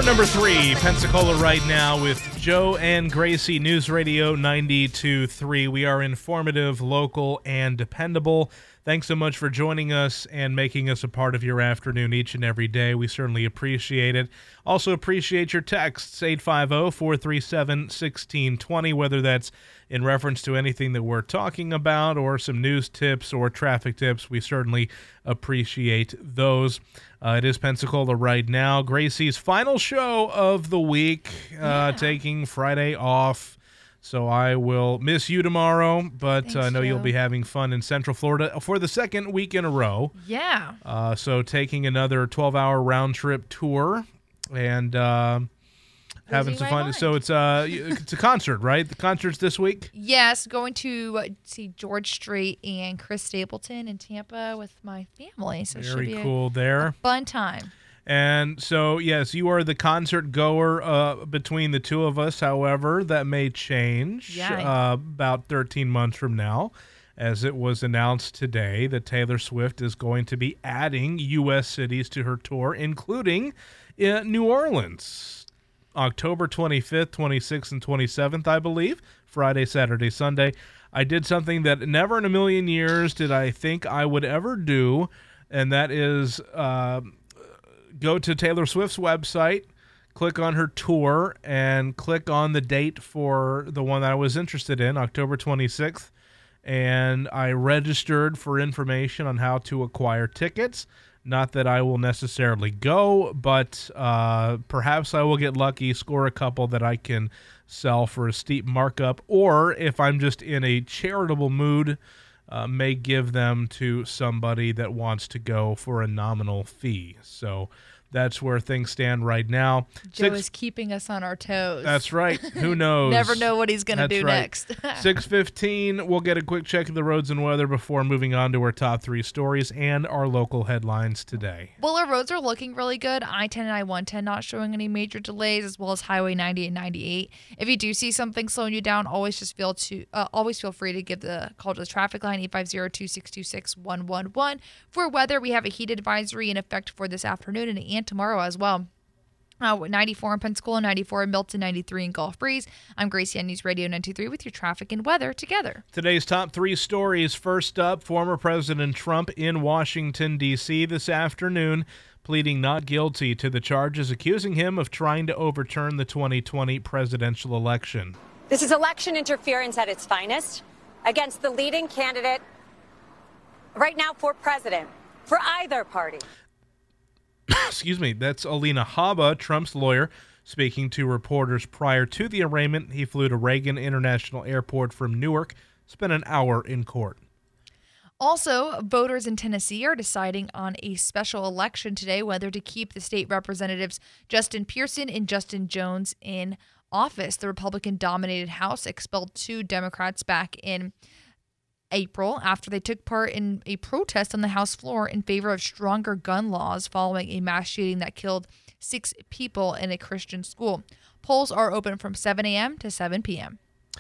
Number 3, Pensacola right now with Joe and Gracie, News Radio 92.3. We are informative, local, and dependable. Thanks so much for joining us and making us a part of your afternoon each and every day. We certainly appreciate it. Also appreciate your texts, 850-437-1620, whether that's in reference to anything that we're talking about or some news tips or traffic tips. We certainly appreciate those. It is Pensacola right now. Gracie's final show of the week, taking Friday off. So I will miss you tomorrow, but I know you'll be having fun in Central Florida for the second week in a row. Yeah. So taking another 12-hour round-trip tour and having some fun. So it's a concert, right? The concert's this week? Yes, going to see George Strait and Chris Stapleton in Tampa with my family. So very it should be cool there. A fun time. And so, yes, you are the concert goer between the two of us. However, that may change about 13 months from now, as it was announced today that Taylor Swift is going to be adding U.S. cities to her tour, including New Orleans, October 25th, 26th, and 27th, I believe, Friday, Saturday, Sunday. I did something that never in a million years did I think I would ever do, and that is go to Taylor Swift's website, click on her tour, and click on the date for the one that I was interested in, October 26th. And I registered for information on how to acquire tickets. Not that I will necessarily go, but perhaps I will get lucky, score a couple that I can sell for a steep markup. Or if I'm just in a charitable mood, may give them to somebody that wants to go for a nominal fee. So that's where things stand right now. Joe is keeping us on our toes. That's right. Who knows? Never know what he's going to do next. 6:15, we'll get a quick check of the roads and weather before moving on to our top 3 stories and our local headlines today. Well, our roads are looking really good. I-10 and I-110 not showing any major delays, as well as Highway 90 and 98. If you do see something slowing you down, always feel free to give the call to the traffic line, 850-262-6111. For weather, we have a heat advisory in effect for this afternoon and tomorrow as well. 94 in Pensacola, 94 in Milton, 93 in Gulf Breeze. I'm Gracie on News Radio 93 with your traffic and weather together. Today's top 3 stories. First up, former President Trump in Washington, D.C. this afternoon, pleading not guilty to the charges accusing him of trying to overturn the 2020 presidential election. This is election interference at its finest against the leading candidate right now for president for either party. Excuse me, that's Alina Habba, Trump's lawyer, speaking to reporters prior to the arraignment. He flew to Reagan International Airport from Newark, spent an hour in court. Also, voters in Tennessee are deciding on a special election today whether to keep the state representatives Justin Pearson and Justin Jones in office. The Republican-dominated House expelled 2 Democrats back in April after they took part in a protest on the House floor in favor of stronger gun laws following a mass shooting that killed 6 people in a Christian school. Polls are open from 7 a.m. to 7 p.m.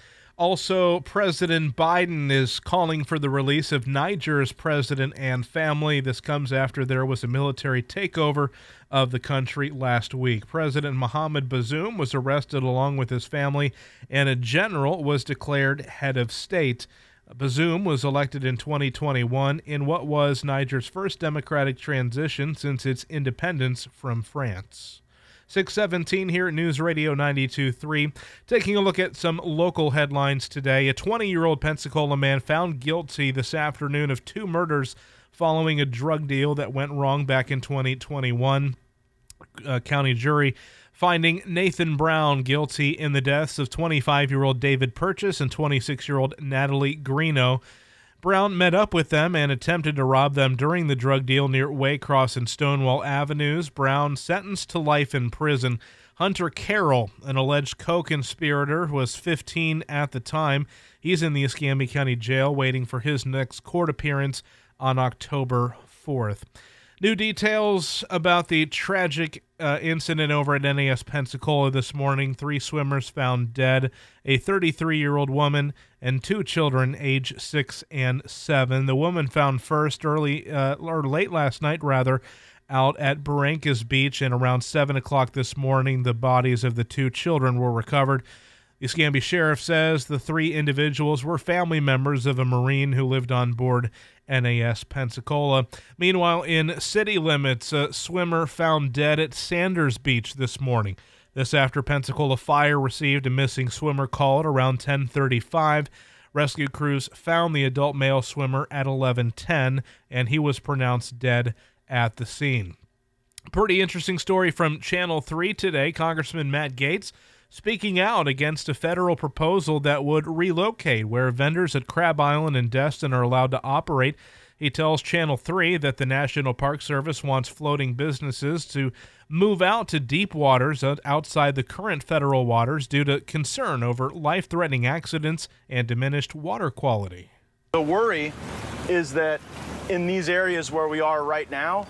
Also, President Biden is calling for the release of Niger's president and family. This comes after there was a military takeover of the country last week. President Mohamed Bazoum was arrested along with his family, and a general was declared head of state. Bazoum was elected in 2021 in what was Niger's first democratic transition since its independence from France. 6:17 here at News Radio 92.3. Taking a look at some local headlines today. A 20-year-old Pensacola man found guilty this afternoon of 2 murders following a drug deal that went wrong back in 2021. County jury finding Nathan Brown guilty in the deaths of 25-year-old David Purchase and 26-year-old Natalie Greeno. Brown met up with them and attempted to rob them during the drug deal near Waycross and Stonewall Avenues. Brown sentenced to life in prison. Hunter Carroll, an alleged co-conspirator, was 15 at the time. He's in the Escambia County Jail waiting for his next court appearance on October 4th. New details about the tragic incident over at NAS Pensacola this morning. 3 swimmers found dead, a 33-year-old woman and 2 children age 6 and 7. The woman found first late last night, out at Barrancas Beach, and around 7 o'clock this morning, the bodies of the 2 children were recovered. The Escambia Sheriff says the 3 individuals were family members of a Marine who lived on board NAS Pensacola. Meanwhile, in city limits, a swimmer found dead at Sanders Beach this morning. This after Pensacola Fire received a missing swimmer call at around 10:35. Rescue crews found the adult male swimmer at 11:10, and he was pronounced dead at the scene. Pretty interesting story from Channel 3 today. Congressman Matt Gaetz speaking out against a federal proposal that would relocate where vendors at Crab Island and Destin are allowed to operate. He tells Channel 3 that the National Park Service wants floating businesses to move out to deep waters outside the current federal waters due to concern over life-threatening accidents and diminished water quality. The worry is that in these areas where we are right now,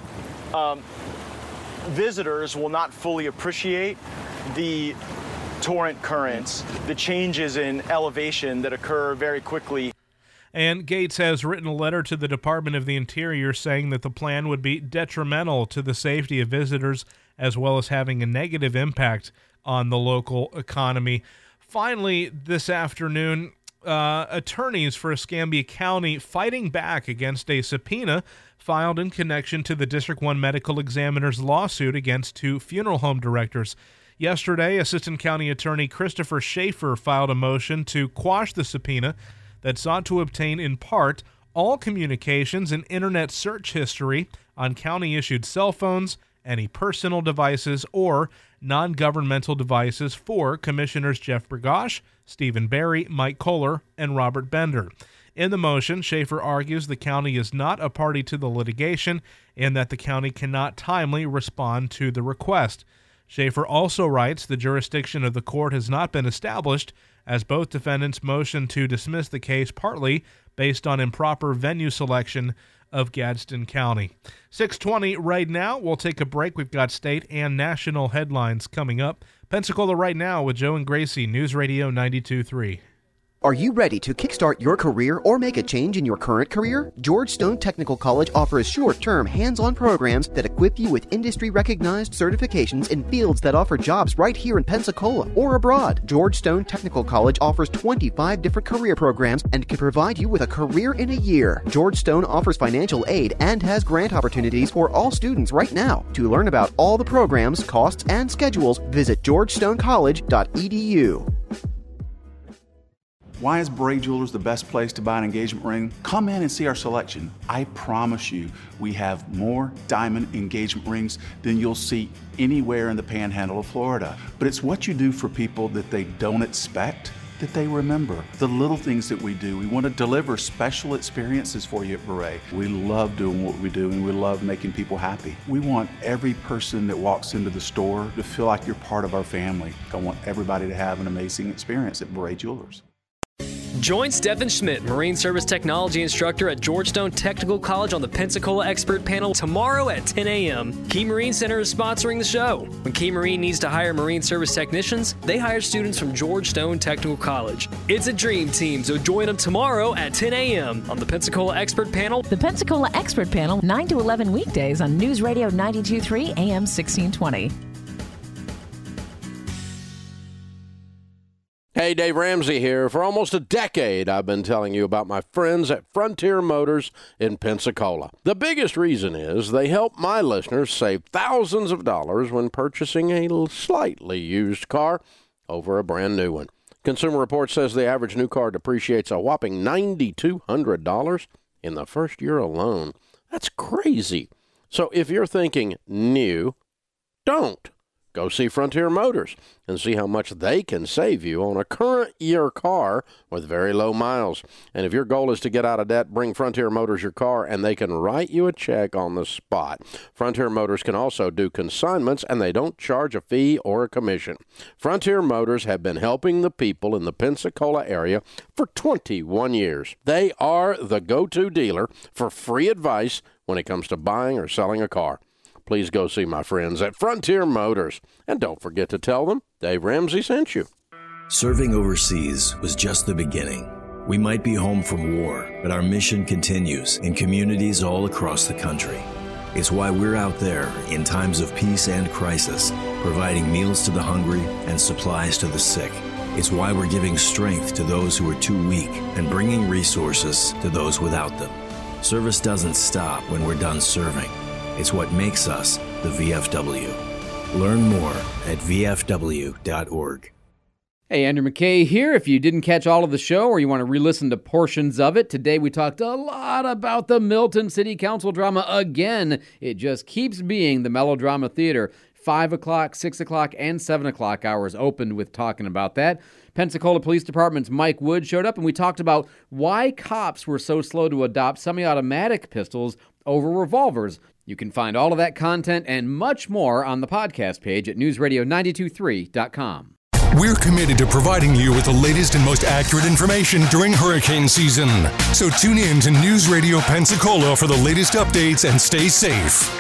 visitors will not fully appreciate the torrent currents, the changes in elevation that occur very quickly. And Gaetz has written a letter to the Department of the Interior saying that the plan would be detrimental to the safety of visitors as well as having a negative impact on the local economy. Finally, this afternoon, attorneys for Escambia County fighting back against a subpoena filed in connection to the District 1 medical examiner's lawsuit against 2 funeral home directors. Yesterday, Assistant County Attorney Christopher Schaefer filed a motion to quash the subpoena that sought to obtain, in part, all communications and internet search history on county-issued cell phones, any personal devices, or non-governmental devices for Commissioners Jeff Bergosh, Stephen Barry, Mike Kohler, and Robert Bender. In the motion, Schaefer argues the county is not a party to the litigation and that the county cannot timely respond to the request. Schaefer also writes the jurisdiction of the court has not been established, as both defendants motioned to dismiss the case partly based on improper venue selection of Gadsden County. 6:20 right now. We'll take a break. We've got state and national headlines coming up. Pensacola Right Now with Joe and Gracie, News Radio 92.3. Are you ready to kickstart your career or make a change in your current career? George Stone Technical College offers short-term, hands-on programs that equip you with industry-recognized certifications in fields that offer jobs right here in Pensacola or abroad. George Stone Technical College offers 25 different career programs and can provide you with a career in a year. George Stone offers financial aid and has grant opportunities for all students right now. To learn about all the programs, costs, and schedules, visit georgestoncollege.edu. Why is Bray Jewelers the best place to buy an engagement ring? Come in and see our selection. I promise you, we have more diamond engagement rings than you'll see anywhere in the panhandle of Florida. But it's what you do for people that they don't expect that they remember. The little things that we do. We want to deliver special experiences for you at Beret. We love doing what we do and we love making people happy. We want every person that walks into the store to feel like you're part of our family. I want everybody to have an amazing experience at Beret Jewelers. Join Stephen Schmidt, Marine Service Technology Instructor at George Stone Technical College on the Pensacola Expert Panel tomorrow at 10 a.m. Key Marine Center is sponsoring the show. When Key Marine needs to hire Marine Service technicians, they hire students from George Stone Technical College. It's a dream team, so join them tomorrow at 10 a.m. on the Pensacola Expert Panel. The Pensacola Expert Panel, 9 to 11 weekdays on News Radio 92.3 AM 1620. Hey, Dave Ramsey here. For almost a decade, I've been telling you about my friends at Frontier Motors in Pensacola. The biggest reason is they help my listeners save thousands of dollars when purchasing a slightly used car over a brand new one. Consumer Reports says the average new car depreciates a whopping $9,200 in the first year alone. That's crazy. So if you're thinking new, don't. Go see Frontier Motors and see how much they can save you on a current year car with very low miles. And if your goal is to get out of debt, bring Frontier Motors your car and they can write you a check on the spot. Frontier Motors can also do consignments and they don't charge a fee or a commission. Frontier Motors have been helping the people in the Pensacola area for 21 years. They are the go-to dealer for free advice when it comes to buying or selling a car. Please go see my friends at Frontier Motors. And don't forget to tell them Dave Ramsey sent you. Serving overseas was just the beginning. We might be home from war, but our mission continues in communities all across the country. It's why we're out there in times of peace and crisis, providing meals to the hungry and supplies to the sick. It's why we're giving strength to those who are too weak and bringing resources to those without them. Service doesn't stop when we're done serving. It's what makes us the VFW. Learn more at vfw.org. Hey, Andrew McKay here. If you didn't catch all of the show or you want to re-listen to portions of it, today we talked a lot about the Milton City Council drama again. It just keeps being the Melodrama Theater. 5 o'clock, 6 o'clock, and 7 o'clock hours opened with talking about that. Pensacola Police Department's Mike Wood showed up, and we talked about why cops were so slow to adopt semi-automatic pistols over revolvers. You can find all of that content and much more on the podcast page at newsradio923.com. We're committed to providing you with the latest and most accurate information during hurricane season. So tune in to News Radio Pensacola for the latest updates and stay safe.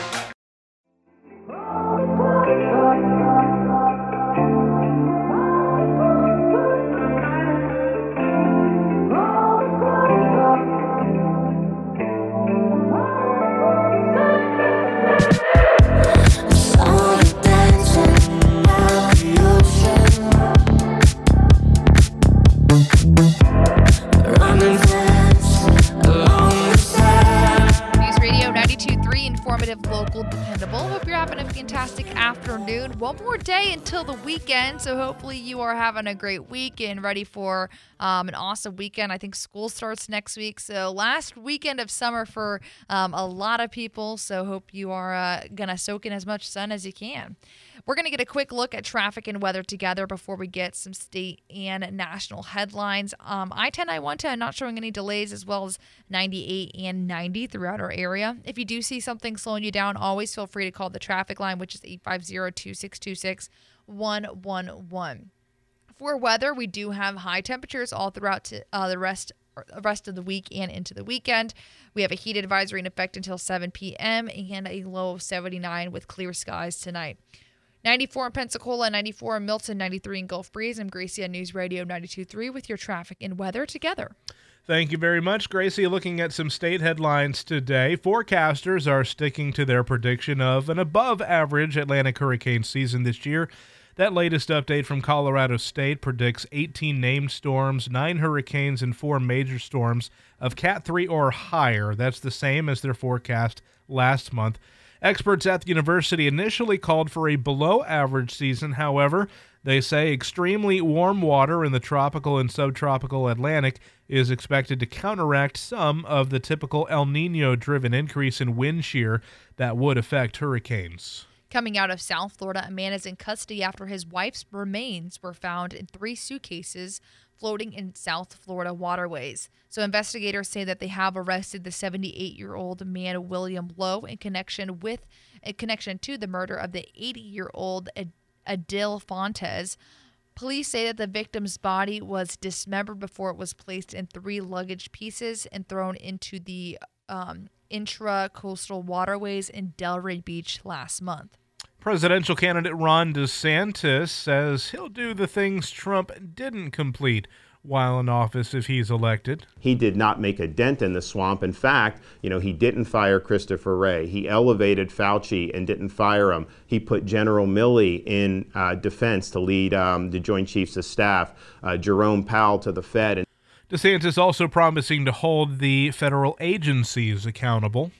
Local, dependable. Hope you're having a fantastic afternoon. One more day until the weekend, so hopefully you are having a great week and ready for an awesome weekend. I think school starts next week, so last weekend of summer for a lot of people, so hope you are going to soak in as much sun as you can. We're going to get a quick look at traffic and weather together before we get some state and national headlines. I-10, I-110 not showing any delays, as well as 98 and 90 throughout our area. If you do see something slowing you down, always feel free to call the traffic line, which is 850-2626-111. For weather, we do have high temperatures all throughout the rest of the week and into the weekend. We have a heat advisory in effect until 7 p.m. and a low of 79 with clear skies tonight. 94 in Pensacola, 94 in Milton, 93 in Gulf Breeze. I'm Gracie on News Radio 92.3 with your traffic and weather together. Thank you very much, Gracie. Looking at some state headlines today, forecasters are sticking to their prediction of an above-average Atlantic hurricane season this year. That latest update from Colorado State predicts 18 named storms, 9 hurricanes, and 4 major storms of Cat 3 or higher. That's the same as their forecast last month. Experts at the university initially called for a below-average season. However, they say extremely warm water in the tropical and subtropical Atlantic is expected to counteract some of the typical El Niño-driven increase in wind shear that would affect hurricanes. Coming out of South Florida, a man is in custody after his wife's remains were found in 3 suitcases floating in South Florida waterways. So investigators say that they have arrested the 78-year-old man, William Lowe, in connection to the murder of the 80-year-old Adil Fontes. Police say that the victim's body was dismembered before it was placed in 3 luggage pieces and thrown into the intra-coastal waterways in Delray Beach last month. Presidential candidate Ron DeSantis says he'll do the things Trump didn't complete while in office if he's elected. He did not make a dent in the swamp. In fact, he didn't fire Christopher Wray. He elevated Fauci and didn't fire him. He put General Milley in defense to lead the Joint Chiefs of Staff, Jerome Powell to the Fed. DeSantis also promising to hold the federal agencies accountable.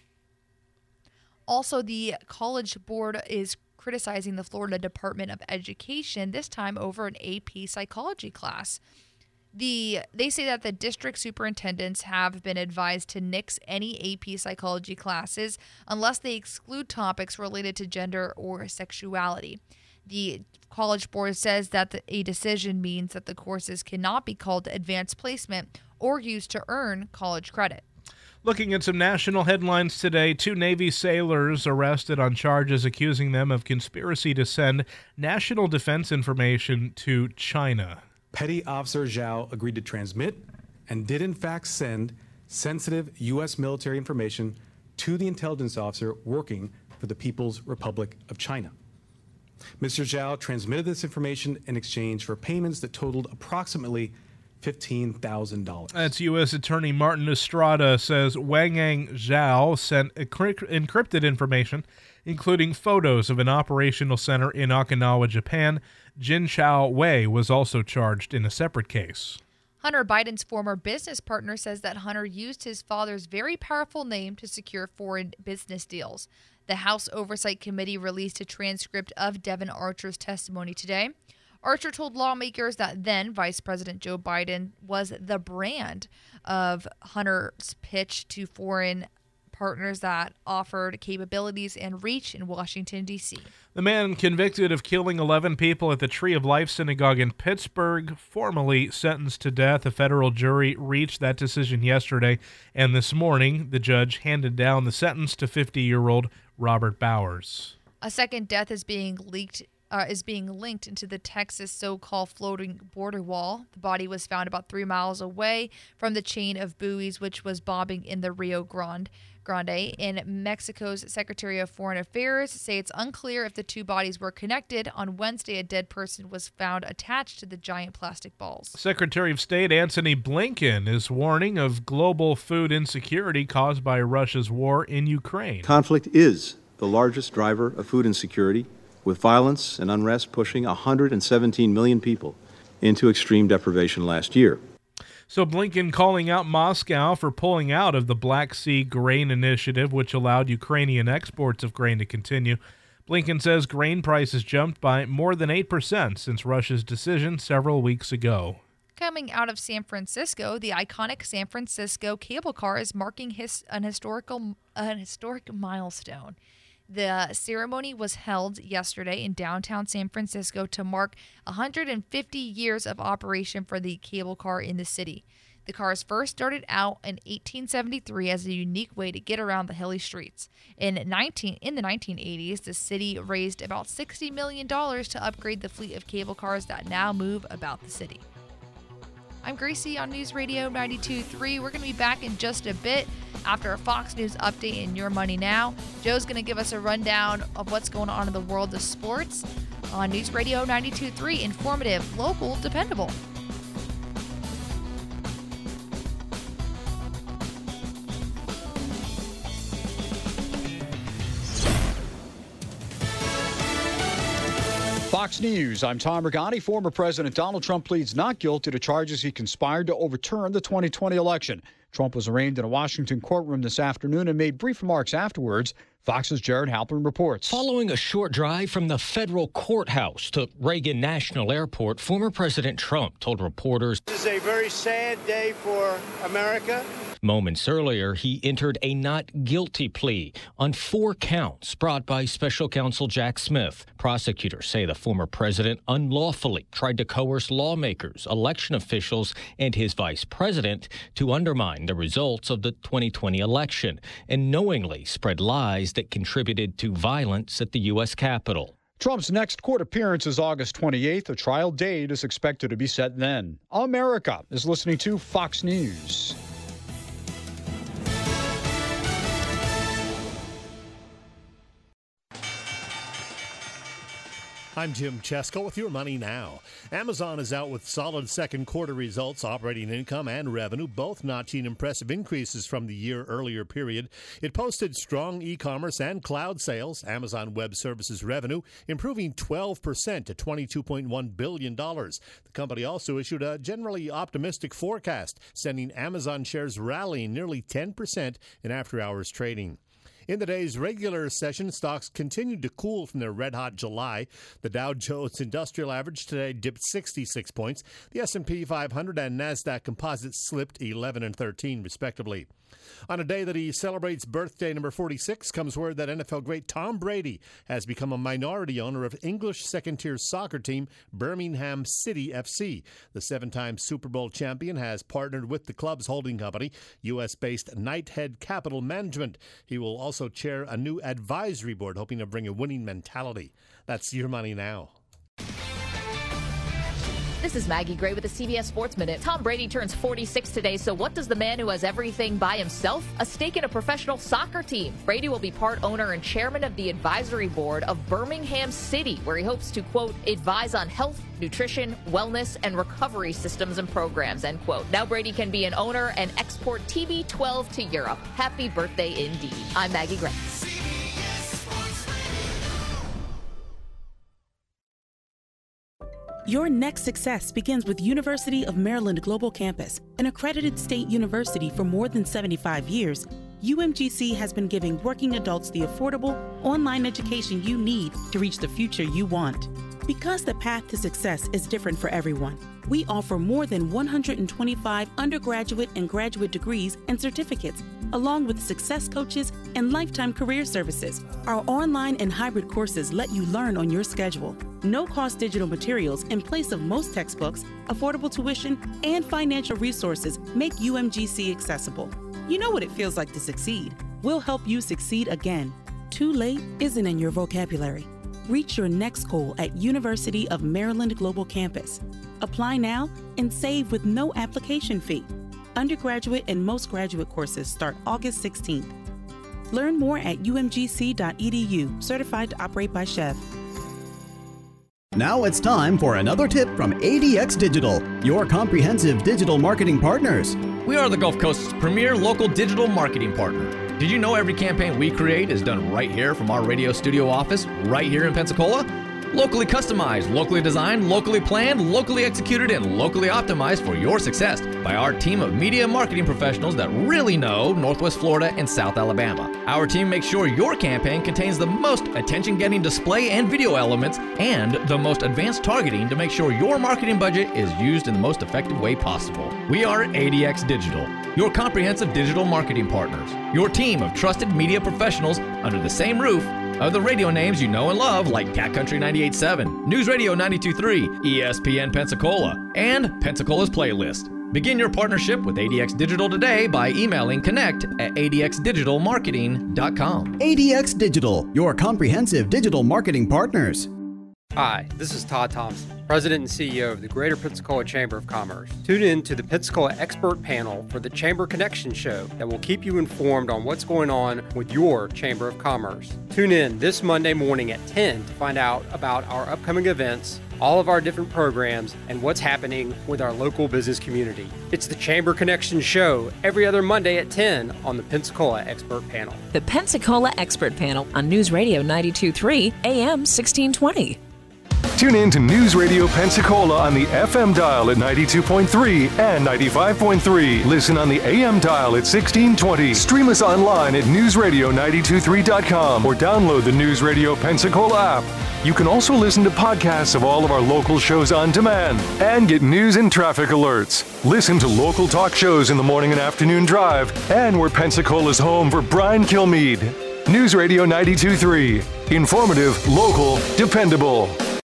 Also, the College Board is criticizing the Florida Department of Education, this time over an AP psychology class. They say that the district superintendents have been advised to nix any AP psychology classes unless they exclude topics related to gender or sexuality. The College Board says that a decision means that the courses cannot be called advanced placement or used to earn college credit. Looking at some national headlines today, 2 Navy sailors arrested on charges accusing them of conspiracy to send national defense information to China. Petty Officer Zhao agreed to transmit and did in fact send sensitive U.S. military information to the intelligence officer working for the People's Republic of China. Mr. Zhao transmitted this information in exchange for payments that totaled approximately $15,000. That's U.S. Attorney Martin Estrada says Wangyang Zhao sent encrypted information, including photos of an operational center in Okinawa, Japan. Jin Chao Wei was also charged in a separate case. Hunter Biden's former business partner says that Hunter used his father's very powerful name to secure foreign business deals. The House Oversight Committee released a transcript of Devon Archer's testimony today. Archer told lawmakers that then Vice President Joe Biden was the brand of Hunter's pitch to foreign partners that offered capabilities and reach in Washington, D.C. The man convicted of killing 11 people at the Tree of Life Synagogue in Pittsburgh, formally sentenced to death. A federal jury reached that decision yesterday, and this morning the judge handed down the sentence to 50-year-old Robert Bowers. A second death is being linked into the Texas so-called floating border wall. The body was found about 3 miles away from the chain of buoys which was bobbing in the Rio Grande. In Mexico's Secretary of Foreign Affairs say it's unclear if the two bodies were connected. On Wednesday, a dead person was found attached to the giant plastic balls. Secretary of State Antony Blinken is warning of global food insecurity caused by Russia's war in Ukraine. Conflict is the largest driver of food insecurity, with violence and unrest pushing 117 million people into extreme deprivation last year. So Blinken calling out Moscow for pulling out of the Black Sea Grain Initiative, which allowed Ukrainian exports of grain to continue. Blinken says grain prices jumped by more than 8% since Russia's decision several weeks ago. Coming out of San Francisco, the iconic San Francisco cable car is marking an historic milestone. The ceremony was held yesterday in downtown San Francisco to mark 150 years of operation for the cable car in the city. The cars first started out in 1873 as a unique way to get around the hilly streets. In the 1980s, the city raised about $60 million to upgrade the fleet of cable cars that now move about the city. I'm Gracie on News Radio 92.3. We're going to be back in just a bit after a Fox News update in Your Money Now. Joe's going to give us a rundown of what's going on in the world of sports on News Radio 92.3. Informative, local, dependable. Fox News, I'm Tom Regani. Former President Donald Trump pleads not guilty to charges he conspired to overturn the 2020 election. Trump was arraigned in a Washington courtroom this afternoon and made brief remarks afterwards. Fox's Jared Halpern reports. Following a short drive from the federal courthouse to Reagan National Airport, former President Trump told reporters, "This is a very sad day for America." Moments earlier, he entered a not guilty plea on 4 counts brought by special counsel Jack Smith. Prosecutors say the former president unlawfully tried to coerce lawmakers, election officials, and his vice president to undermine the results of the 2020 election and knowingly spread lies that contributed to violence at the U.S. Capitol. Trump's next court appearance is August 28th. A trial date is expected to be set then. America is listening to Fox News. I'm Jim Chesko with Your Money Now. Amazon is out with solid second quarter results, operating income and revenue, both notching impressive increases from the year earlier period. It posted strong e-commerce and cloud sales. Amazon Web Services revenue improving 12% to $22.1 billion. The company also issued a generally optimistic forecast, sending Amazon shares rallying nearly 10% in after-hours trading. In the day's regular session, stocks continued to cool from their red-hot July. The Dow Jones Industrial Average today dipped 66 points. The S&P 500 and NASDAQ Composite slipped 11 and 13, respectively. On a day that he celebrates birthday number 46, comes word that NFL great Tom Brady has become a minority owner of English second-tier soccer team Birmingham City FC. The 7-time Super Bowl champion has partnered with the club's holding company, U.S.-based Knighthead Capital Management. He will also chair a new advisory board, hoping to bring a winning mentality. That's Your Money Now. This is Maggie Gray with the CBS Sports Minute. Tom Brady turns 46 today, so what does the man who has everything by himself? A stake in a professional soccer team. Brady will be part owner and chairman of the advisory board of Birmingham City, where he hopes to, quote, advise on health, nutrition, wellness, and recovery systems and programs, end quote. Now Brady can be an owner and export TB12 to Europe. Happy birthday indeed. I'm Maggie Gray. Your next success begins with University of Maryland Global Campus, an accredited state university for more than 75 years. UMGC has been giving working adults the affordable, online education you need to reach the future you want. Because the path to success is different for everyone, we offer more than 125 undergraduate and graduate degrees and certificates, along with success coaches and lifetime career services. Our online and hybrid courses let you learn on your schedule. No-cost digital materials in place of most textbooks, affordable tuition, and financial resources make UMGC accessible. You know what it feels like to succeed. We'll help you succeed again. Too late isn't in your vocabulary. Reach your next goal at University of Maryland Global Campus. Apply now and save with no application fee. Undergraduate and most graduate courses start August 16th. Learn more at umgc.edu, certified to operate by Chev. Now it's time for another tip from ADX Digital, your comprehensive digital marketing partners. We are the Gulf Coast's premier local digital marketing partner. Did you know every campaign we create is done right here from our radio studio office, right here in Pensacola? Locally customized, locally designed, locally planned, locally executed, and locally optimized for your success by our team of media marketing professionals that really know Northwest Florida and South Alabama. Our team makes sure your campaign contains the most attention-getting display and video elements and the most advanced targeting to make sure your marketing budget is used in the most effective way possible. We are ADX Digital, your comprehensive digital marketing partners, your team of trusted media professionals under the same roof of the radio names you know and love, like Cat Country 98.7, News Radio 92.3, ESPN Pensacola, and Pensacola's Playlist. Begin your partnership with ADX Digital today by emailing connect@adxdigitalmarketing.com. ADX Digital, your comprehensive digital marketing partners. Hi, this is Todd Thompson, President and CEO of the Greater Pensacola Chamber of Commerce. Tune in to the Pensacola Expert Panel for the Chamber Connection Show that will keep you informed on what's going on with your Chamber of Commerce. Tune in this Monday morning at 10 to find out about our upcoming events, all of our different programs, and what's happening with our local business community. It's the Chamber Connection Show every other Monday at 10 on the Pensacola Expert Panel. The Pensacola Expert Panel on News Radio 92.3 AM 1620. Tune in to News Radio Pensacola on the FM dial at 92.3 and 95.3. Listen on the AM dial at 1620. Stream us online at newsradio923.com or download the News Radio Pensacola app. You can also listen to podcasts of all of our local shows on demand and get news and traffic alerts. Listen to local talk shows in the morning and afternoon drive, and we're Pensacola's home for Brian Kilmeade. News Radio 92.3. Informative, local, dependable.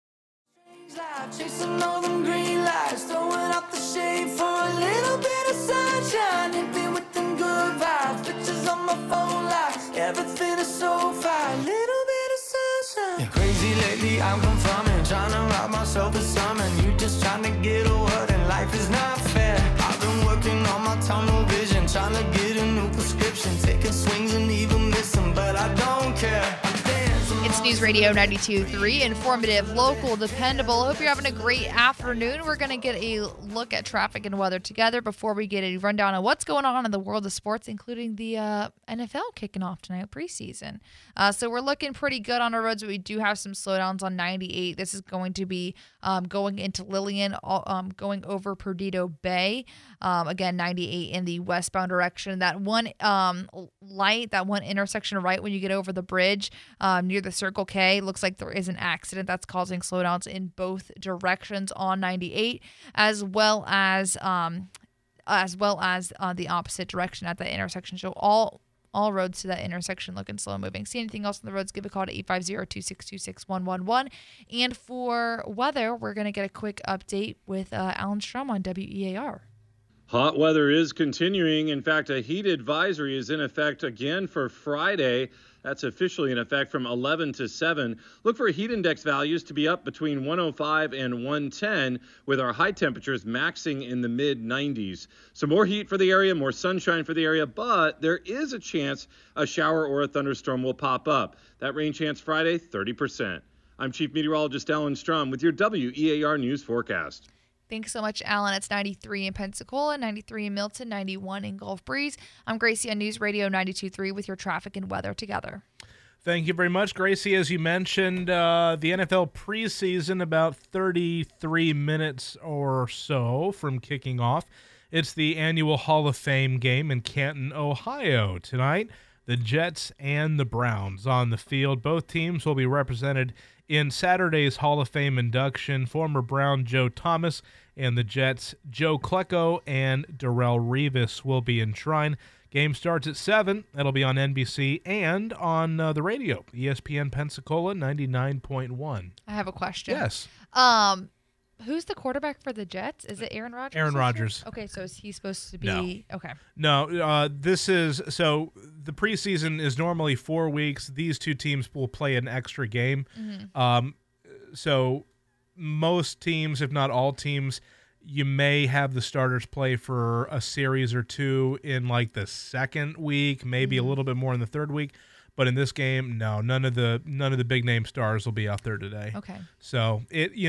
Chasing all them green lights, throwing out the shade for a little bit of sunshine. Hit me with them good vibes, pictures on my phone like everything is so fine. Little bit of sunshine. You're crazy lately, I'm confirming, trying to rob myself of something. You just trying to get a word and life is not fair. I've been working on my tunnel vision, trying to get a new prescription, taking swings and even missing, but I don't care. It's News Radio 92.3, informative, local, dependable. Hope you're having a great afternoon. We're going to get a look at traffic and weather together before we get a rundown of what's going on in the world of sports, including the NFL kicking off tonight, preseason. So we're looking pretty good on our roads, but we do have some slowdowns on 98. This is going to be going into Lillian, going over Perdido Bay. Again, 98 in the westbound direction. That one light, that one intersection right when you get over the bridge near the Circle K, looks like there is an accident that's causing slowdowns in both directions on 98, as well as the opposite direction at that intersection. So all roads to that intersection looking slow moving. See anything else on the roads, give a call to 850-262-6111. And for weather, we're going to get a quick update with Alan Strom on WEAR. Hot weather is continuing. In fact, a heat advisory is in effect again for Friday. That's officially in effect from 11 to 7. Look for heat index values to be up between 105 and 110, with our high temperatures maxing in the mid-90s. So more heat for the area, more sunshine for the area, but there is a chance a shower or a thunderstorm will pop up. That rain chance Friday, 30%. I'm Chief Meteorologist Alan Strom with your WEAR News forecast. Thanks so much, Alan. It's 93 in Pensacola, 93 in Milton, 91 in Gulf Breeze. I'm Gracie on News Radio 92.3 with your traffic and weather together. Thank you very much, Gracie. As you mentioned, the NFL preseason about 33 minutes or so from kicking off. It's the annual Hall of Fame game in Canton, Ohio. Tonight, the Jets and the Browns on the field. Both teams will be represented in Saturday's Hall of Fame induction. Former Brown Joe Thomas and the Jets' Joe Klecko and Darrelle Revis will be enshrined. Game starts at 7. That'll be on NBC and on the radio, ESPN Pensacola 99.1. I have a question. Yes. Who's the quarterback for the Jets? Is it Aaron Rodgers? Aaron Rodgers. Okay, so is he supposed to be? No. Okay. No, this is so the preseason is normally 4 weeks. These two teams will play an extra game. Mm-hmm. So most teams, if not all teams, you may have the starters play for a series or two in like the second week, maybe a little bit more in the third week. But in this game, no, none of the big name stars will be out there today. Okay. So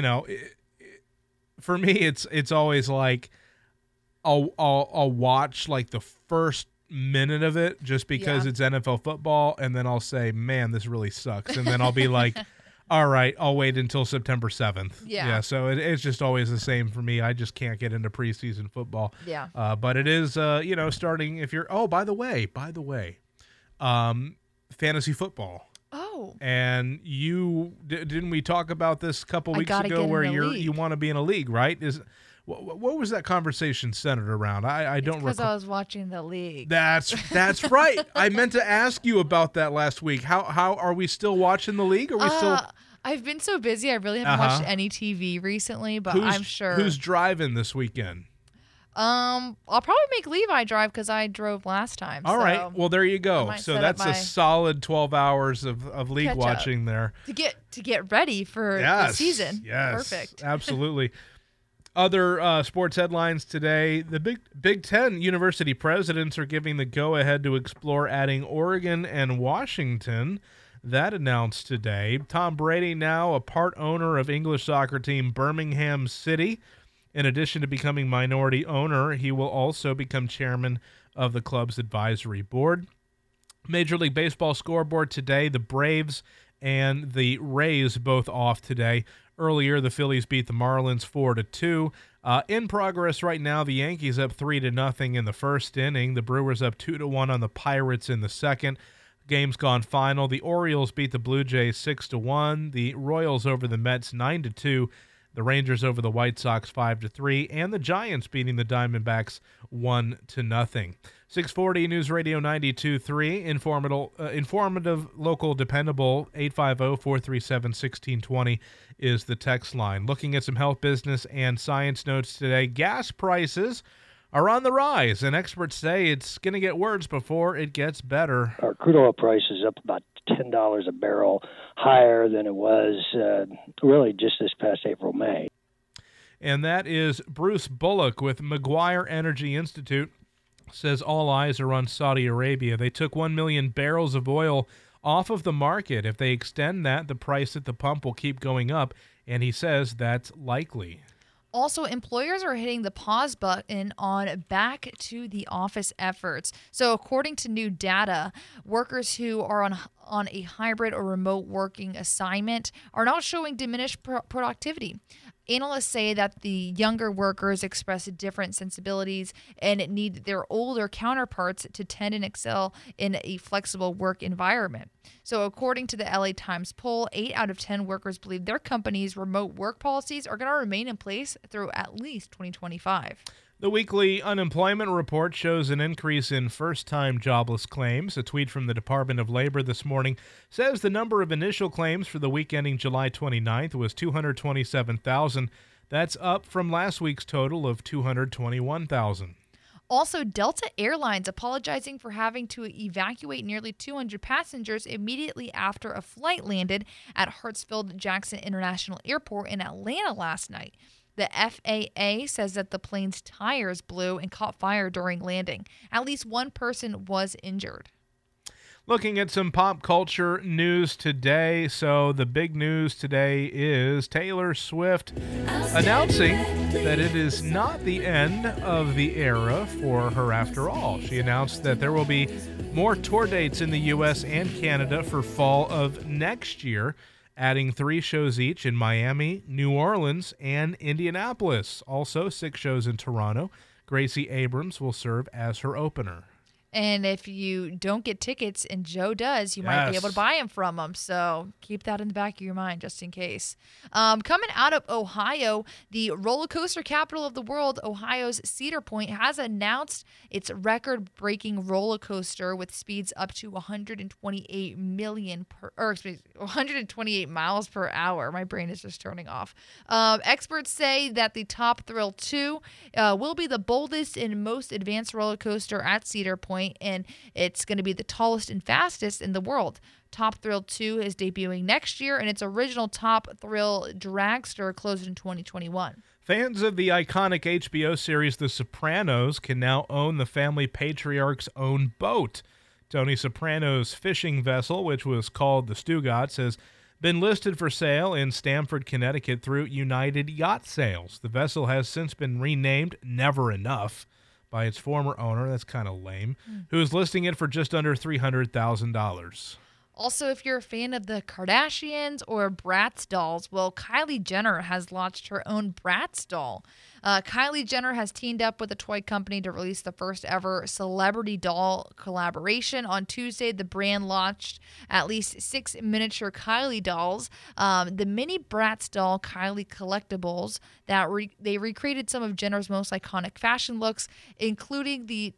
for me, it's always like I'll watch like the first minute of it just because it's NFL football, and then I'll say, man, this really sucks, and then I'll be like, all right, I'll wait until September 7th. Yeah. So it's just always the same for me. I just can't get into preseason football. Yeah. But it is starting if you're. Oh, by the way, fantasy football. Oh. And didn't we talk about this a couple weeks ago where you want to be in a league, right? What was that conversation centered around? I don't recall. Because I was watching the league. That's right. I meant to ask you about that last week. How are we still watching the league? Are we still? I've been so busy. I really haven't watched any TV recently, but I'm sure. Who's driving this weekend? I'll probably make Levi drive because I drove last time. All right. Well, there you go. So that's a solid 12 hours of league watching there. To get ready for the season. Yes. Perfect. Absolutely. Other sports headlines today. The Big Ten university presidents are giving the go-ahead to explore adding Oregon and Washington. That announced today. Tom Brady, now a part owner of English soccer team Birmingham City. In addition to becoming minority owner, he will also become chairman of the club's advisory board. Major League Baseball scoreboard today, the Braves and the Rays both off today. Earlier, the Phillies beat the Marlins 4-2. In progress right now, the Yankees up 3-0 in the first inning. The Brewers up 2-1 on the Pirates in the second. Game's gone final. The Orioles beat the Blue Jays 6-1. The Royals over the Mets 9-2. The Rangers over the White Sox 5-3, and the Giants beating the Diamondbacks 1-0. 640 News Radio 92.3, informative, local, dependable. 850-437-1620 is the text line. Looking at some health, business, and science notes today. Gas prices are on the rise, and experts say it's going to get worse before it gets better. Our crude oil price is up about $10 a barrel higher than it was really just this past April, May. And that is Bruce Bullock with McGuire Energy Institute. Says all eyes are on Saudi Arabia. They took 1 million barrels of oil off of the market. If they extend that, the price at the pump will keep going up, and he says that's likely. Also, employers are hitting the pause button on back to the office efforts. So according to new data, workers who are on a hybrid or remote working assignment are not showing diminished productivity. Analysts say that the younger workers express different sensibilities and need their older counterparts to tend and excel in a flexible work environment. So according to the LA Times poll, 8 out of 10 workers believe their company's remote work policies are going to remain in place through at least 2025. The weekly unemployment report shows an increase in first-time jobless claims. A tweet from the Department of Labor this morning says the number of initial claims for the week ending July 29th was 227,000. That's up from last week's total of 221,000. Also, Delta Airlines apologizing for having to evacuate nearly 200 passengers immediately after a flight landed at Hartsfield-Jackson International Airport in Atlanta last night. The FAA says that the plane's tires blew and caught fire during landing. At least one person was injured. Looking at some pop culture news today. So the big news today is Taylor Swift announcing that it is not the end of the era for her after all. She announced that there will be more tour dates in the U.S. and Canada for fall of next year, adding 3 shows each in Miami, New Orleans, and Indianapolis. Also, 6 shows in Toronto. Gracie Abrams will serve as her opener. And if you don't get tickets and Joe does, you might be able to buy them from him. So keep that in the back of your mind just in case. Coming out of Ohio, the roller coaster capital of the world, Ohio's Cedar Point, has announced its record-breaking roller coaster with speeds up to 128 miles per hour. My brain is just turning off. Experts say that the Top Thrill 2 will be the boldest and most advanced roller coaster at Cedar Point, and it's going to be the tallest and fastest in the world. Top Thrill 2 is debuting next year, and its original Top Thrill Dragster closed in 2021. Fans of the iconic HBO series The Sopranos can now own the family patriarch's own boat. Tony Soprano's fishing vessel, which was called the Stugatz, has been listed for sale in Stamford, Connecticut through United Yacht Sales. The vessel has since been renamed Never Enough by its former owner, that's kind of lame, who is listing it for just under $300,000. Also, if you're a fan of the Kardashians or Bratz dolls, well, Kylie Jenner has launched her own Bratz doll. Kylie Jenner has teamed up with a toy company to release the first ever celebrity doll collaboration. On Tuesday, the brand launched at least 6 miniature Kylie dolls. The mini Bratz doll Kylie collectibles that they recreated some of Jenner's most iconic fashion looks, including the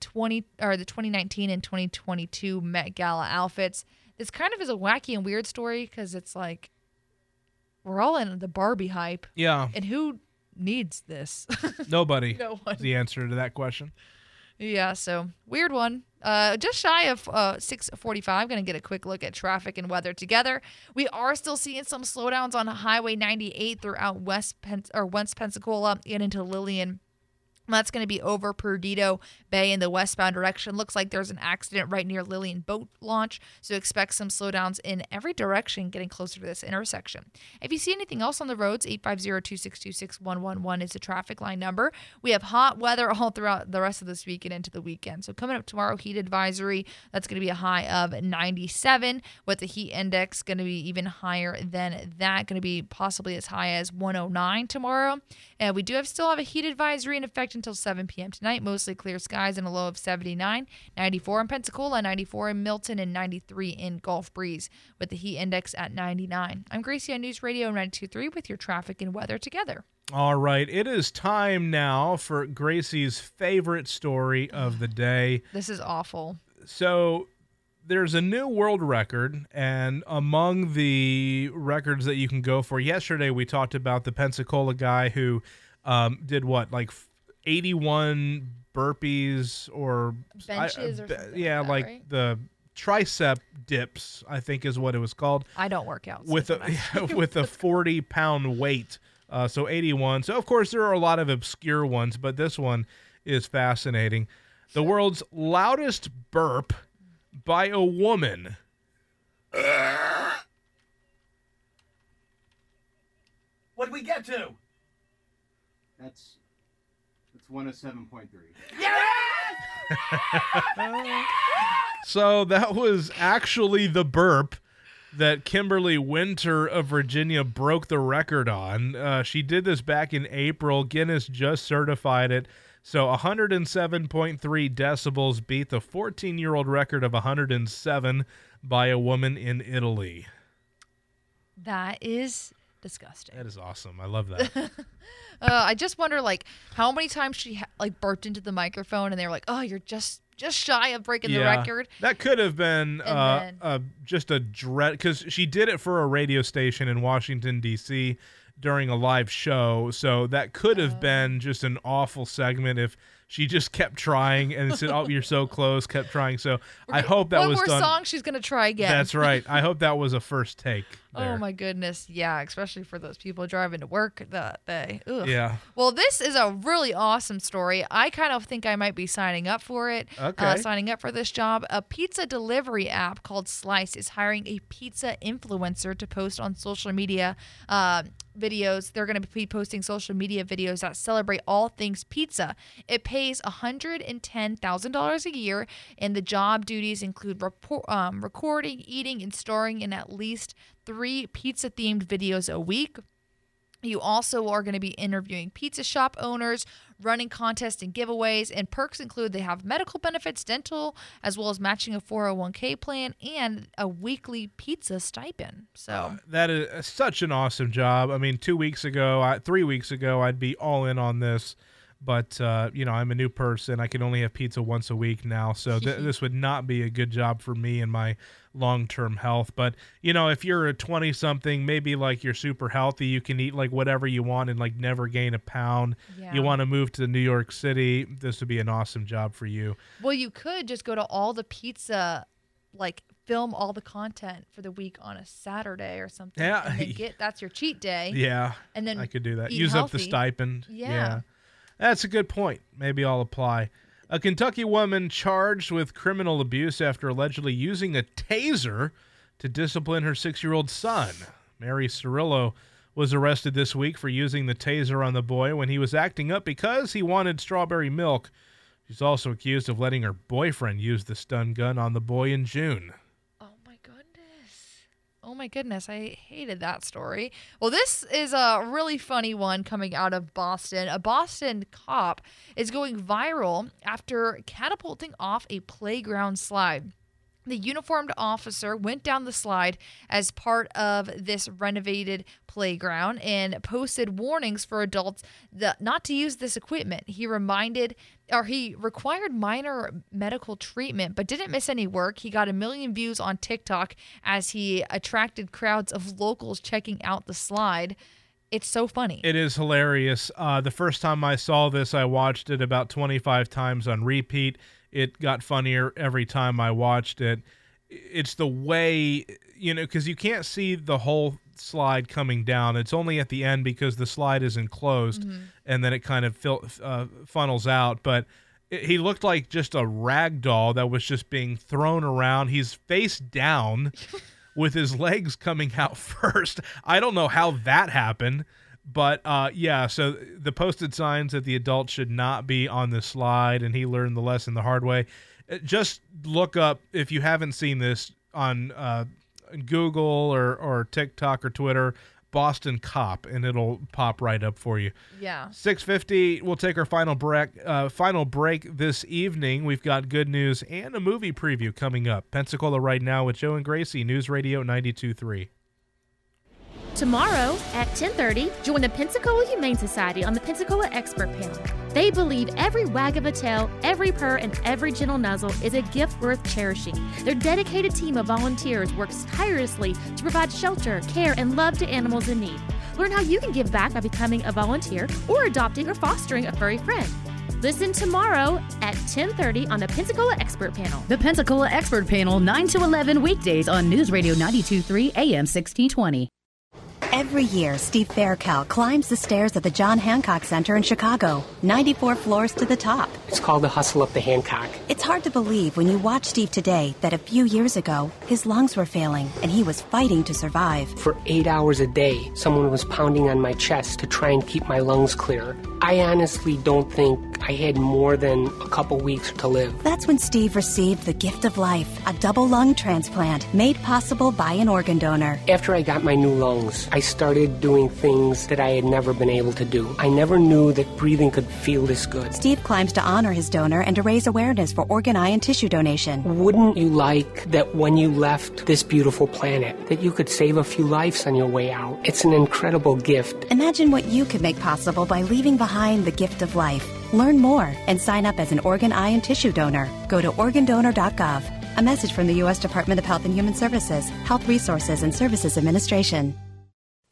2019 and 2022 Met Gala outfits. This kind of is a wacky and weird story because it's like we're all in the Barbie hype. Yeah. And who needs this? Nobody. No one. Is the answer to that question. Yeah, so weird one. Just shy of 6:45. Going to get a quick look at traffic and weather together. We are still seeing some slowdowns on Highway 98 throughout West Pensacola and into Lillian. That's going to be over Perdido Bay in the westbound direction. Looks like there's an accident right near Lillian Boat Launch, so expect some slowdowns in every direction getting closer to this intersection. If you see anything else on the roads, 850-262-6111 is the traffic line number. We have hot weather all throughout the rest of this week and into the weekend. So coming up tomorrow, heat advisory. That's going to be a high of 97, with the heat index going to be even higher than that, going to be possibly as high as 109 tomorrow. And we still have a heat advisory in effect until 7 p.m. tonight. Mostly clear skies and a low of 79. 94 in Pensacola, 94 in Milton, and 93 in Gulf Breeze, with the heat index at 99. I'm Gracie on News Radio 92.3 with your traffic and weather together. All right. It is time now for Gracie's favorite story of the day. This is awful. So there's a new world record, and among the records that you can go for, yesterday we talked about the Pensacola guy who did what, like 81 burpees or benches or something. Yeah, like right? The tricep dips, I think is what it was called. I don't work out. With a 40-pound weight. So 81. So of course there are a lot of obscure ones, but this one is fascinating. The world's loudest burp by a woman. What'd we get to? That's 107.3. So that was actually the burp that Kimberly Winter of Virginia broke the record on. She did this back in April. Guinness just certified it. So 107.3 decibels beat the 14-year-old record of 107 by a woman in Italy. That is disgusting. That is awesome. I love that. I just wonder, like, how many times she burped into the microphone, and they were like, "Oh, you're just shy of breaking the record." That could have been just a dread, because she did it for a radio station in Washington, D.C. during a live show. So that could have been just an awful segment if She just kept trying and said, "Oh, you're so close." Kept trying. So I hope that was done. One more song, she's gonna try again. That's right. I hope that was a first take. There. Oh my goodness, yeah, especially for those people driving to work that day. Ugh. Yeah. Well, this is a really awesome story. I kind of think I might be signing up for it. Okay. Signing up for this job. A pizza delivery app called Slice is hiring a pizza influencer to post on social media videos. They're going to be posting social media videos that celebrate all things pizza. It pays $110,000 a year, and the job duties include recording, eating, and starring in at least 3 pizza-themed videos a week. You also are going to be interviewing pizza shop owners, running contests and giveaways, and perks include they have medical benefits, dental, as well as matching a 401k plan and a weekly pizza stipend. So that is such an awesome job. I mean, 3 weeks ago, I'd be all in on this. But, I'm a new person. I can only have pizza once a week now. So this would not be a good job for me and my long-term health. But, if you're a 20-something, maybe like you're super healthy, you can eat like whatever you want and like never gain a pound. Yeah. You want to move to New York City, this would be an awesome job for you. Well, you could just go to all the pizza, film all the content for the week on a Saturday or something. Yeah. And then that's your cheat day. Yeah. And then I could do that. eat Use healthy. up the stipend. Yeah. That's a good point. Maybe I'll apply. A Kentucky woman charged with criminal abuse after allegedly using a taser to discipline her 6-year-old son. Mary Cirillo was arrested this week for using the taser on the boy when he was acting up because he wanted strawberry milk. She's also accused of letting her boyfriend use the stun gun on the boy in June. Oh my goodness, I hated that story. Well, this is a really funny one coming out of Boston. A Boston cop is going viral after catapulting off a playground slide. The uniformed officer went down the slide as part of this renovated playground and posted warnings for adults not to use this equipment. He required minor medical treatment, but didn't miss any work. He got 1 million views on TikTok as he attracted crowds of locals checking out the slide. It's so funny. It is hilarious. The first time I saw this, I watched it about 25 times on repeat. It got funnier every time I watched it. It's the way, because you can't see the whole slide coming down. It's only at the end because the slide is enclosed, and then it kind of funnels out. But he looked like just a rag doll that was just being thrown around. He's face down with his legs coming out first. I don't know how that happened. But, so the posted signs that the adult should not be on the slide, and he learned the lesson the hard way. Just look up, if you haven't seen this, on Google or TikTok or Twitter, Boston Cop, and it'll pop right up for you. Yeah. 6:50, we'll take our final break this evening. We've got good news and a movie preview coming up. Pensacola Right Now with Joe and Gracie, News Radio 92.3. Tomorrow at 10:30, join the Pensacola Humane Society on the Pensacola Expert Panel. They believe every wag of a tail, every purr, and every gentle nuzzle is a gift worth cherishing. Their dedicated team of volunteers works tirelessly to provide shelter, care, and love to animals in need. Learn how you can give back by becoming a volunteer or adopting or fostering a furry friend. Listen tomorrow at 10:30 on the Pensacola Expert Panel. The Pensacola Expert Panel, 9 to 11 weekdays on News Radio 92.3 AM 1620. Every year, Steve Faircal climbs the stairs at the John Hancock Center in Chicago, 94 floors to the top. It's called the Hustle Up the Hancock. It's hard to believe when you watch Steve today that a few years ago, his lungs were failing and he was fighting to survive. For 8 hours a day, someone was pounding on my chest to try and keep my lungs clear. I honestly don't think I had more than a couple weeks to live. That's when Steve received the gift of life, a double lung transplant made possible by an organ donor. After I got my new lungs, I started doing things that I had never been able to do. I never knew that breathing could feel this good. Steve climbs to honor his donor and to raise awareness for organ, eye, and tissue donation. Wouldn't you like that when you left this beautiful planet, that you could save a few lives on your way out? It's an incredible gift. Imagine what you could make possible by leaving behind the gift of life. Learn more and sign up as an organ, eye, and tissue donor. Go to organdonor.gov. A message from the U.S. Department of Health and Human Services, Health Resources and Services Administration.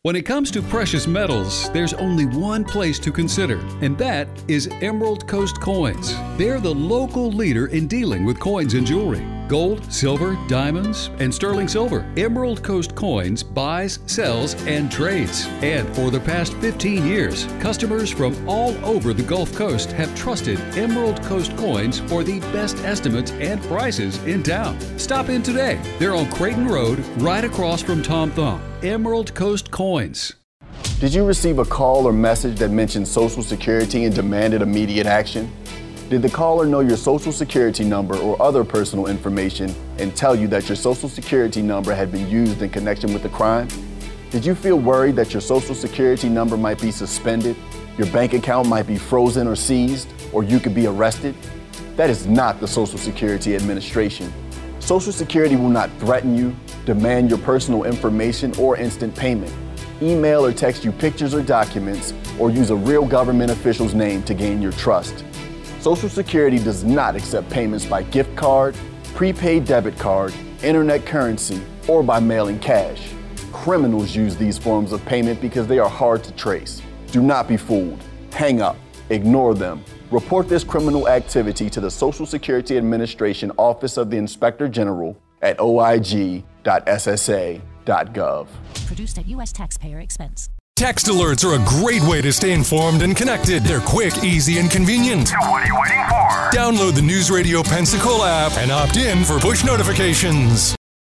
When it comes to precious metals, there's only one place to consider, and that is Emerald Coast Coins. They're the local leader in dealing with coins and jewelry. Gold, silver, diamonds, and sterling silver. Emerald Coast Coins buys, sells, and trades. And for the past 15 years, customers from all over the Gulf Coast have trusted Emerald Coast Coins for the best estimates and prices in town. Stop in today. They're on Creighton Road, right across from Tom Thumb. Emerald Coast Coins. Did you receive a call or message that mentioned Social Security and demanded immediate action? Did the caller know your Social Security number or other personal information and tell you that your Social Security number had been used in connection with the crime? Did you feel worried that your Social Security number might be suspended, your bank account might be frozen or seized, or you could be arrested? That is not the Social Security Administration. Social Security will not threaten you, demand your personal information, or instant payment, email or text you pictures or documents, or use a real government official's name to gain your trust. Social Security does not accept payments by gift card, prepaid debit card, internet currency, or by mailing cash. Criminals use these forms of payment because they are hard to trace. Do not be fooled. Hang up. Ignore them. Report this criminal activity to the Social Security Administration Office of the Inspector General at oig.ssa.gov. Produced at U.S. taxpayer expense. Text alerts are a great way to stay informed and connected. They're quick, easy, and convenient. So what are you waiting for? Download the News Radio Pensacola app and opt in for push notifications.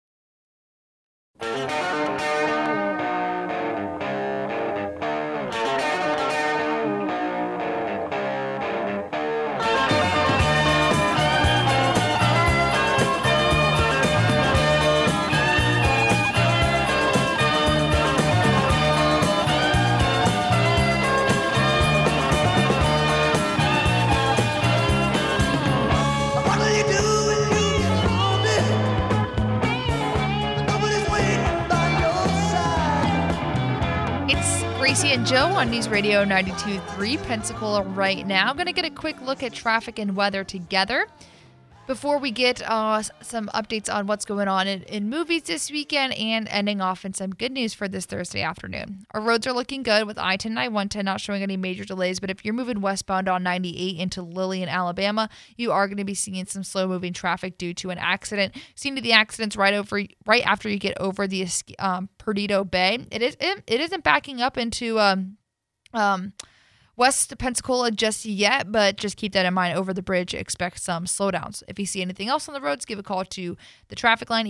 And Joe on News Radio 92.3 Pensacola right now. Going to get a quick look at traffic and weather together before we get some updates on what's going on in movies this weekend and ending off in some good news for this Thursday afternoon. Our roads are looking good with I-10 and I-110 not showing any major delays, but if you're moving westbound on 98 into Lillian, Alabama, you are going to be seeing some slow-moving traffic due to an accident. Seen to the accidents right after you get over the Perdido Bay. It isn't backing up into West Pensacola just yet, but just keep that in mind. Over the bridge, expect some slowdowns. If you see anything else on the roads, give a call to the traffic line,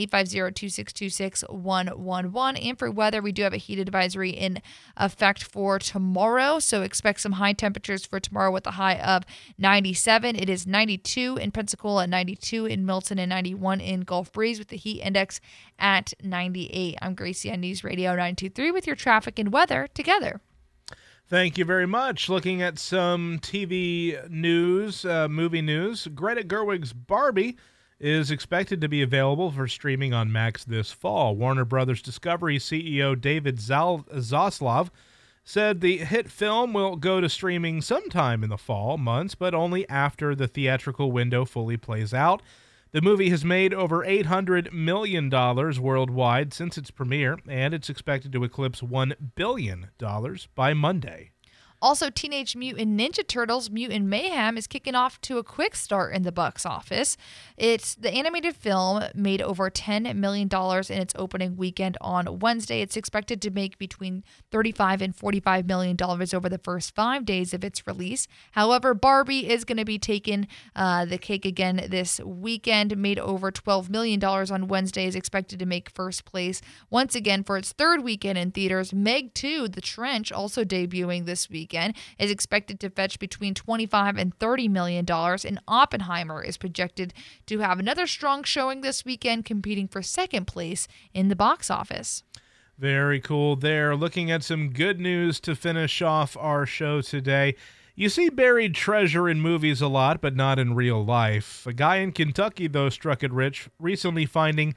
850-262-6111. And for weather, we do have a heat advisory in effect for tomorrow, so expect some high temperatures for tomorrow with a high of 97. It is 92 in Pensacola, 92 in Milton, and 91 in Gulf Breeze with the heat index at 98. I'm Gracie on News Radio 92.3 with your traffic and weather together. Thank you very much. Looking at some TV news, movie news, Greta Gerwig's Barbie is expected to be available for streaming on Max this fall. Warner Brothers Discovery CEO David Zaslav said the hit film will go to streaming sometime in the fall months, but only after the theatrical window fully plays out. The movie has made over $800 million worldwide since its premiere, and it's expected to eclipse $1 billion by Monday. Also, Teenage Mutant Ninja Turtles Mutant Mayhem is kicking off to a quick start in the box office. It's the animated film made over $10 million in its opening weekend on Wednesday. It's expected to make between $35 and $45 million over the first 5 days of its release. However, Barbie is going to be taking the cake again this weekend. Made over $12 million on Wednesday, is expected to make first place once again for its third weekend in theaters. Meg 2, The Trench, also debuting this weekend, is expected to fetch between $25 and $30 million, and Oppenheimer is projected to have another strong showing this weekend, competing for second place in the box office. Very cool there. Looking at some good news to finish off our show today. You see buried treasure in movies a lot, but not in real life. A guy in Kentucky, though, struck it rich, recently finding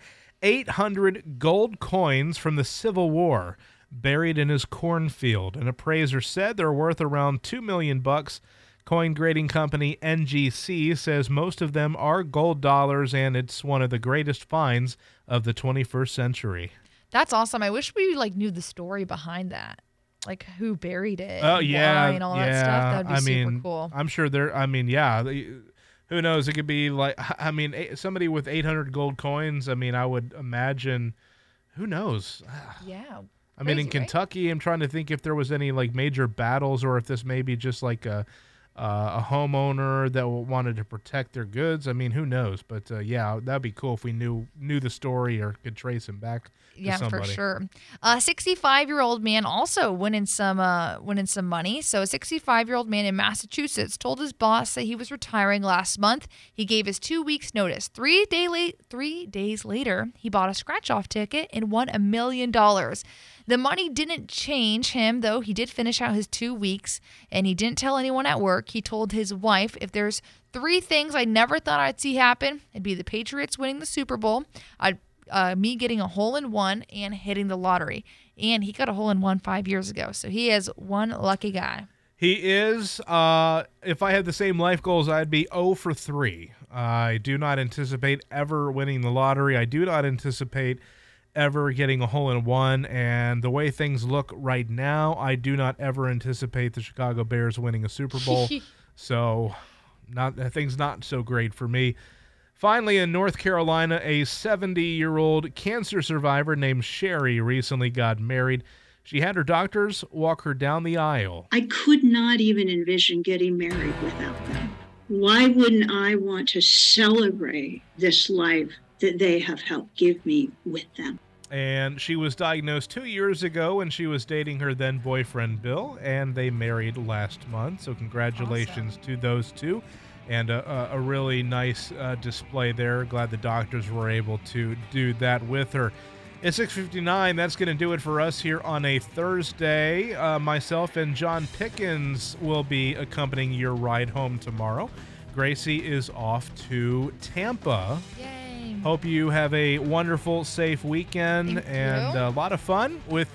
800 gold coins from the Civil War buried in his cornfield. An appraiser said they're worth around $2 million. Coin grading company NGC says most of them are gold dollars, and it's one of the greatest finds of the 21st century. That's awesome. I wish we knew the story behind that. Like who buried it. Oh, yeah. Why and all that stuff. That would be super cool. I'm sure who knows? It could be somebody with 800 gold coins. I would imagine, who knows? Yeah. In Kentucky, I'm trying to think if there was any major battles or if this may be just a homeowner that wanted to protect their goods. Who knows? But that'd be cool if we knew the story or could trace him back to somebody. For sure. A 65-year-old man also winning some money. So a 65-year-old man in Massachusetts told his boss that he was retiring last month. He gave his 2 weeks notice. 3 days later, he bought a scratch-off ticket and won $1 million. The money didn't change him, though. He did finish out his 2 weeks, and he didn't tell anyone at work. He told his wife, if there's 3 things I never thought I'd see happen, it'd be the Patriots winning the Super Bowl, me getting a hole-in-one, and hitting the lottery. And he got a hole-in-one 5 years ago, so he is one lucky guy. He is. If I had the same life goals, I'd be 0 for 3. I do not anticipate ever winning the lottery. I do not anticipate ever getting a hole-in-one, and the way things look right now, I do not ever anticipate the Chicago Bears winning a Super Bowl. So things not so great for me. Finally, in North Carolina, a 70-year-old cancer survivor named Sherry recently got married. She had her doctors walk her down the aisle. I could not even envision getting married without them. Why wouldn't I want to celebrate this life that they have helped give me with them? And she was diagnosed 2 years ago when she was dating her then boyfriend, Bill, and they married last month. So congratulations to those two. And a really nice display there. Glad the doctors were able to do that with her. It's 6:59. That's going to do it for us here on a Thursday. Myself and John Pickens will be accompanying your ride home tomorrow. Gracie is off to Tampa. Yay. Hope you have a wonderful, safe weekend and a lot of fun with,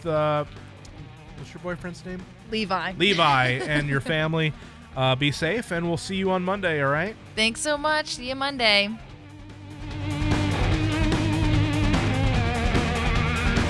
what's your boyfriend's name? Levi. Levi and your family. Be safe, and we'll see you on Monday, all right? Thanks so much. See you Monday.